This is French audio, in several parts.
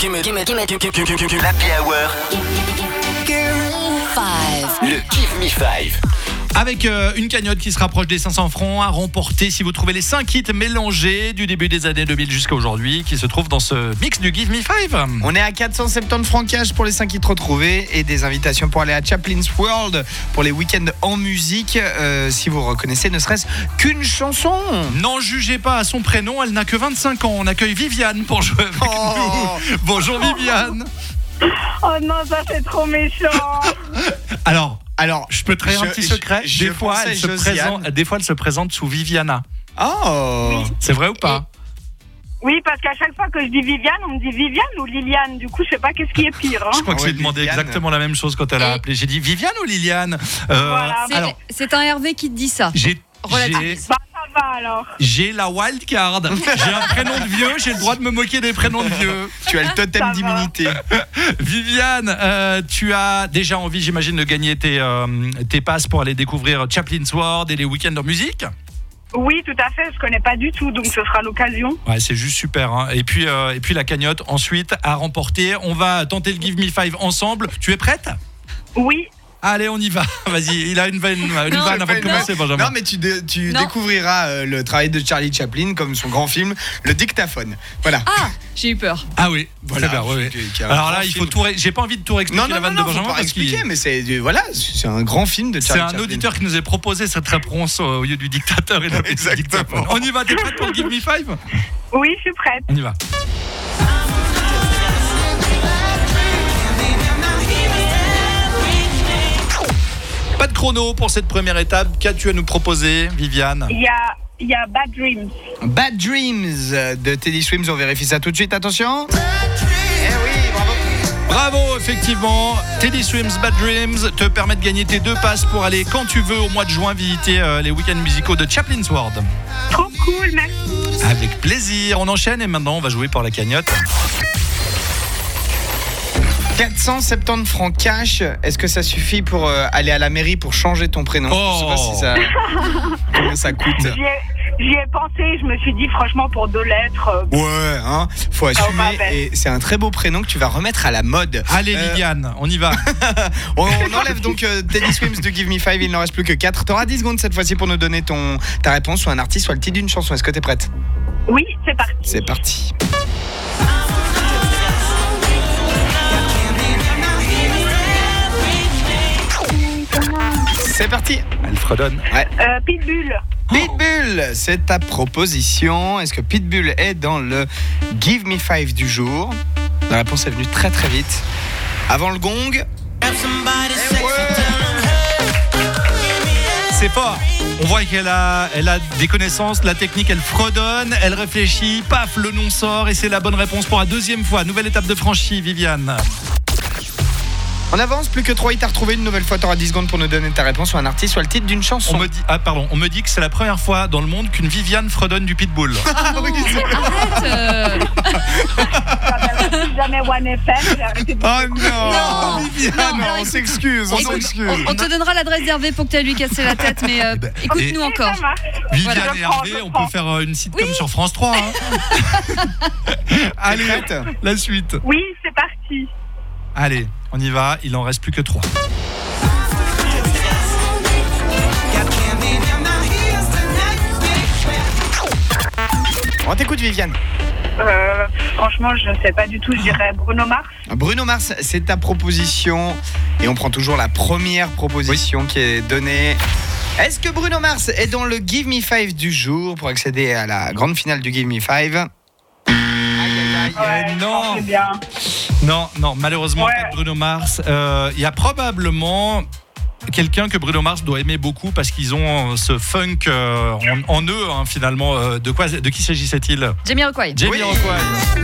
L'Happy Hour. Le Give Me 5. Avec une cagnotte qui se rapproche des 500 francs à remporter si vous trouvez les 5 hits mélangés du début des années 2000 jusqu'à aujourd'hui qui se trouvent dans ce mix du Give Me 5. On est à 470 francs cash pour les 5 hits retrouvés et des invitations pour aller à Chaplin's World pour les week-ends en musique. Si vous reconnaissez ne serait-ce qu'une chanson. N'en jugez pas à son prénom, elle n'a que 25 ans. On accueille Viviane pour jouer avec nous. Bonjour Viviane. Oh non, ça c'est trop méchant. Alors, je peux te trahir un petit secret. Des fois, elle se présente sous Viviana. Oh, oui. C'est vrai ou pas? Oui, parce qu'à chaque fois que je dis Viviane, on me dit Viviane ou Liliane. Du coup, je sais pas qu'est-ce qui est pire. Je crois que j'ai demandé Liliane. exactement la même chose quand elle a appelé. J'ai dit Viviane ou Liliane. Voilà. C'est un Hervé qui te dit ça. Bah, ça va alors. J'ai la wild card. J'ai un prénom de vieux, j'ai le droit de me moquer des prénoms de vieux. tu as le totem d'immunité. Viviane, tu as déjà envie, j'imagine, de gagner tes passes pour aller découvrir Chaplin's World et les week-ends en musique. Oui, tout à fait. Je connais pas du tout, donc ce sera l'occasion. Ouais, c'est juste super. Hein. Et puis la cagnotte ensuite à remporter. On va tenter le Give Me 5 ensemble. Tu es prête? Oui. Allez, on y va. Vas-y, il a une vanne avant de commencer, Benjamin. Non, mais tu découvriras le travail de Charlie Chaplin comme son grand film, Le Dictaphone. Voilà. Ah, j'ai eu peur. Ah oui, voilà. C'est bien, oui. Alors là, il faut tout. J'ai pas envie de tout réexpliquer la vanne de Benjamin. Faut pas expliquer, mais c'est un grand film de Charlie Chaplin. C'est un auditeur qui nous a proposé cette réponse au lieu du dictateur et du dictaphone. On y va, t'es prête pour le Give Me 5? Oui, je suis prête. On y va. Pas de chrono pour cette première étape. Qu'as-tu à nous proposer, Viviane? Il y a Bad Dreams. Bad Dreams de Teddy Swims. On vérifie ça tout de suite. Attention. Eh oui, bravo. Bravo, effectivement. Teddy Swims Bad Dreams te permet de gagner tes 2 passes pour aller quand tu veux au mois de juin visiter les week-ends musicaux de Chaplin's World. Trop cool, merci. Avec plaisir. On enchaîne et maintenant on va jouer pour la cagnotte. 470 francs cash, est-ce que ça suffit pour aller à la mairie pour changer ton prénom? Je sais pas si ça... Combien ça coûte? J'y ai pensé, je me suis dit franchement pour 2 lettres... Ouais, hein, faut assumer et c'est un très beau prénom que tu vas remettre à la mode. Allez Liliane, on y va. on enlève donc Teddy Swims de Give Me 5, il n'en reste plus que 4. T'auras 10 secondes cette fois-ci pour nous donner ta réponse, soit un artiste, soit le titre d'une chanson. Est-ce que t'es prête? Oui, c'est parti. C'est parti. C'est parti. Elle fredonne. Ouais. Pitbull. Pitbull, c'est ta proposition. Est-ce que Pitbull est dans le Give Me 5 du jour? La réponse est venue très très vite. Avant le gong. C'est fort. On voit qu'elle a des connaissances, la technique, elle fredonne, elle réfléchit, paf, le nom sort et c'est la bonne réponse pour la 2e fois. Nouvelle étape de franchie, Viviane. On avance, plus que 3 hits à retrouver. Une nouvelle fois, tu auras 10 secondes pour nous donner ta réponse, soit un artiste, soit le titre d'une chanson. On me dit que c'est la première fois dans le monde qu'une Viviane fredonne du pitbull. Ah oui, Arrête. Jamais One FM, j'ai arrêté de... Oh non, Non. Viviane, Non, on s'excuse, On te donnera l'adresse d'Hervé pour que tu aies lui casser la tête, mais écoute-nous encore. Ça marche. Viviane Voilà. et Hervé, on peut faire une sitcom sur France 3. Hein. Allez, la suite. Oui, c'est parti. Allez, on y va, il en reste plus que 3. On t'écoute, Viviane. Franchement, je ne sais pas du tout, je dirais Bruno Mars. Bruno Mars, c'est ta proposition. Et on prend toujours la première proposition qui est donnée. Est-ce que Bruno Mars est dans le Give Me 5 du jour pour accéder à la grande finale du Give Me 5? Ouais, non. c'est bien. Non, malheureusement, pas de Bruno Mars. Il y a probablement quelqu'un que Bruno Mars doit aimer beaucoup parce qu'ils ont ce funk en eux, hein, finalement. De qui s'agissait-il? Jamiroquai. Jamiroquai.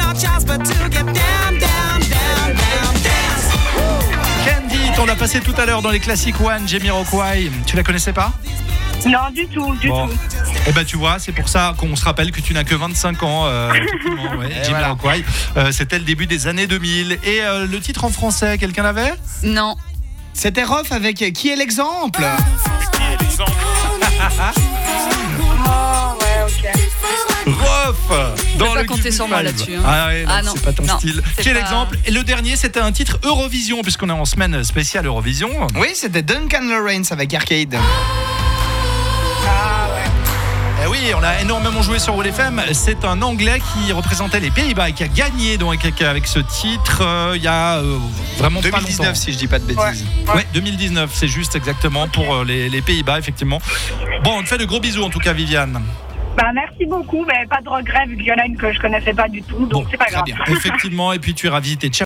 Candy, on l'a passé tout à l'heure dans les classiques One, Jamiroquai. Tu la connaissais pas? Non, du tout. Eh ben tu vois, c'est pour ça qu'on se rappelle que tu n'as que 25 ans. Jamiroquai. C'était le début des années 2000. Et le titre en français, quelqu'un l'avait? Non. C'était Rof avec Qui est l'exemple? Oh, ouais, ok. Rof dans pas le compter Give sur Me moi Five. là-dessus, hein. Ah ouais, non, Ah non, c'est pas ton non, style. c'est Quel pas- exemple? Et le dernier, c'était un titre Eurovision, puisqu'on est en semaine spéciale Eurovision. Oui, c'était Duncan Lawrence avec Arcade. Eh oui, on a énormément joué sur Wall FM. C'est un Anglais qui représentait les Pays-Bas et qui a gagné donc avec ce titre il y a vraiment pas 2019, longtemps. si je dis pas de bêtises. Ouais, 2019, c'est juste exactement pour les Pays-Bas, effectivement. Bon, on te fait de gros bisous en tout cas, Viviane. Bah, merci beaucoup, mais pas de regret vu qu'il y en a une que je connaissais pas du tout, donc Bon, c'est pas très grave. bien. Effectivement, et puis tu iras visiter